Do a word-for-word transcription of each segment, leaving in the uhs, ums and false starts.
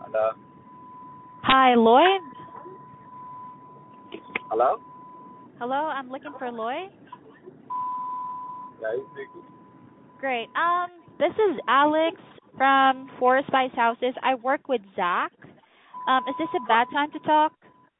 Hello? Hi, Lloyd. Hello? Hello, I'm looking for Lloyd. Yeah, you speaking. Great. Um, this is Alex from Forest Spice Houses. I work with Zach. Um, is this a bad time to talk?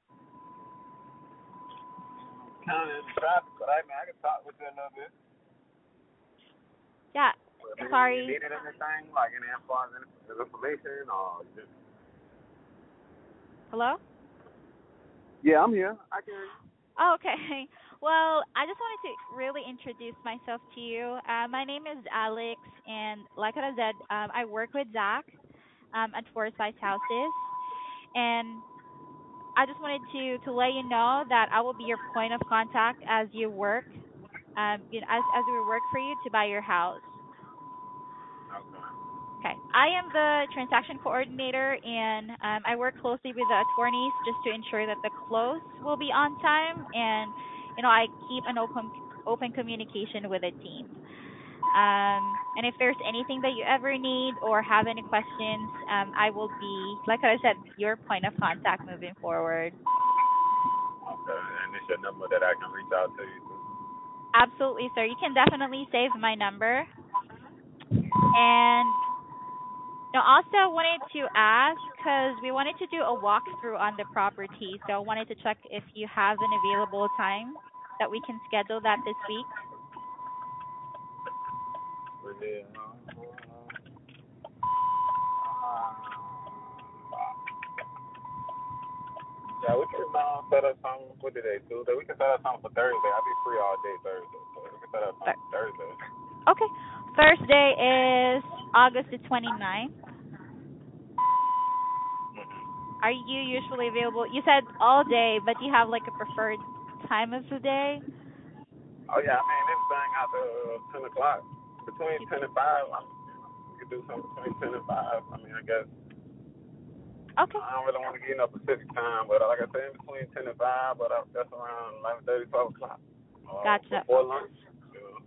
Kind of in traffic, but I mean, I can talk with you a little bit. Yeah. But maybe you Sorry. needed anything, like any info- information, or just. Hello? Yeah, I'm here. I can hear you. Oh, okay. Well, I just wanted to really introduce myself to you. Uh, my name is Alex, and like I said, um, I work with Zach um, at Forest Spice Houses. And I just wanted to to let you know that I will be your point of contact as you work, um, you know, as as we work for you to buy your house. Okay. Okay, I am the transaction coordinator, and um, I work closely with the attorneys just to ensure that the close will be on time, and you know, I keep an open open communication with the team. Um, and if there's anything that you ever need or have any questions, um, I will be, like I said, your point of contact moving forward. Okay. And it's your number that I can reach out to you. Absolutely, sir. You can definitely save my number. And now, also, I wanted to ask because we wanted to do a walkthrough on the property. So I wanted to check if you have an available time that we can schedule that this week. But then, uh, yeah, we can uh, set up something. What did they do? We can set up something for Thursday. I'll be free all day Thursday, so we can set up But, something for Thursday. okay. Thursday is August the twenty-ninth. Are you usually available? You said all day, but do you have like a preferred time of the day? Oh yeah, I mean anything after uh, ten o'clock, between two ten and five. I'm, we could do something between ten and five. I mean, I guess Okay. I don't really want to get no Pacific time, but uh, like I said, in between ten and five. But uh, that's around eleven thirty, twelve o'clock. Uh, Gotcha. before lunch. Uh,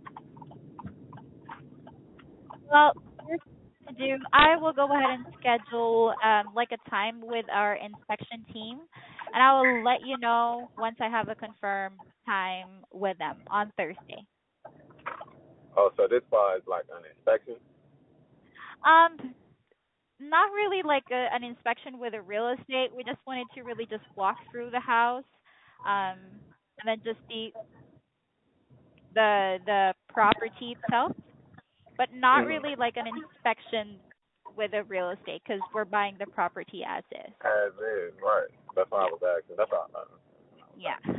Well, here's what to do. I will go ahead and schedule um, like a time with our inspection team, and I will let you know once I have a confirmed time with them on Thursday. oh, so this far is like an inspection. Um, not really like a, an inspection with a real estate. We just wanted to really just walk through the house, um, and then just see the the property itself, but not Mm-hmm. really like an inspection with a real estate because we're buying the property as is. As is, right? That's why Yeah. I was asking. That's all. I was Yeah. asking.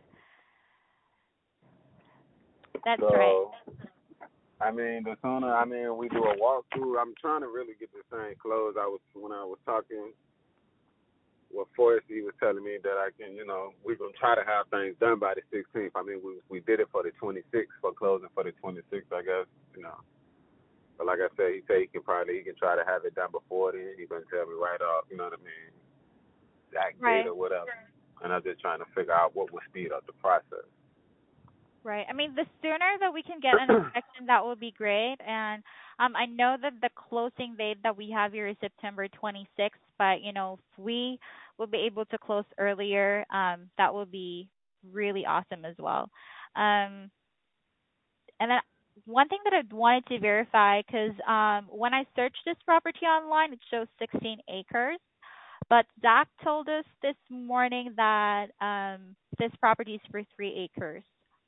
That's right. So, I mean, the sooner I mean we do a walkthrough. I'm trying to really get this thing closed. I was when I was talking. Well, Forrest, he was telling me that I can, you know, we're gonna try to have things done by the sixteenth. I mean, we we did it for the twenty-sixth for closing for the twenty-sixth, I guess, you know. But like I said, he said he can probably he can try to have it done before then. He gonna tell me right off, you know what I mean, exact date Right. or whatever. And I'm just trying to figure out what would speed up the process. Right. I mean, the sooner that we can get an inspection, that would be great. And um, I know that the closing date that we have here is September twenty-sixth, but you know, if we will be able to close earlier, um, that would be really awesome as well. Um, and then one thing that I wanted to verify, because um, when I searched this property online, it shows sixteen acres. But Zach told us this morning that um, this property is for three acres,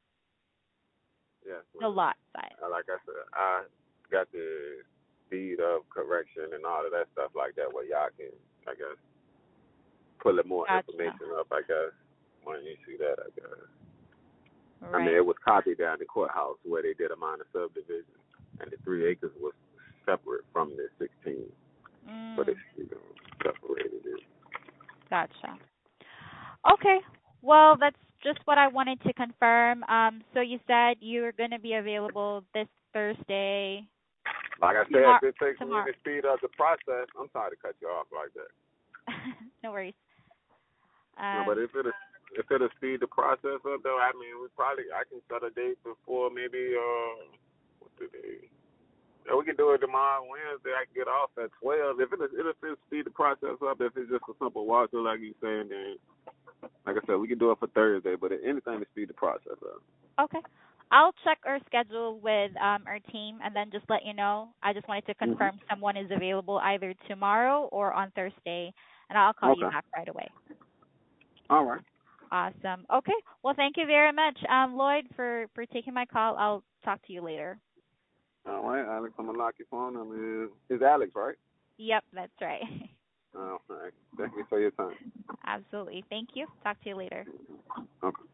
Yes, the ma'am. lot size. Uh, Like I said, I got the speed of correction and all of that stuff like that where y'all can, I guess, pull more Gotcha. information up, I guess, when you see that, I guess. I mean, Right. it was copied down the courthouse where they did a minor subdivision, and the three acres was separate from the sixteen, but it's Mm, you know separated it. gotcha. Okay. Well, that's just what I wanted to confirm. Um, so you said you were going to be available this Thursday, Like I said, tomorrow. if it takes me Tomorrow. to speed up the process, I'm sorry to cut you off like that. No worries. No, but Um, if it if it'll speed the process up though, I mean, we probably I can set a date before maybe uh what the day. Yeah, we can do it tomorrow Wednesday. I can get off at twelve. If it'll it'll, it'll speed the process. process up. If it's just a simple walkthrough, like you saying, then like I said, we can do it for Thursday. But if anything to speed the process up. Okay. I'll check our schedule with um, our team and then just let you know. I just wanted to Mhm. confirm someone is available either tomorrow or on Thursday, and I'll call you Okay. back right away. All right. Awesome. Okay. Well, thank you very much, um, Lloyd, for, for taking my call. I'll talk to you later. All right, Alex. I'm gonna lock your phone. I mean, it's Alex, right? Yep, that's right. All right. Thank you for your time. Absolutely. Thank you. Talk to you later. Okay.